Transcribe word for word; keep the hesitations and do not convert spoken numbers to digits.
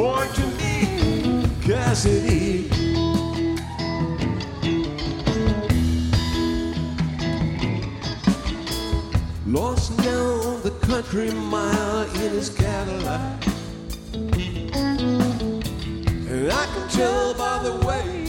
Point to me, Cassidy. Lost down the country mile in his Cadillac, and I can tell by the way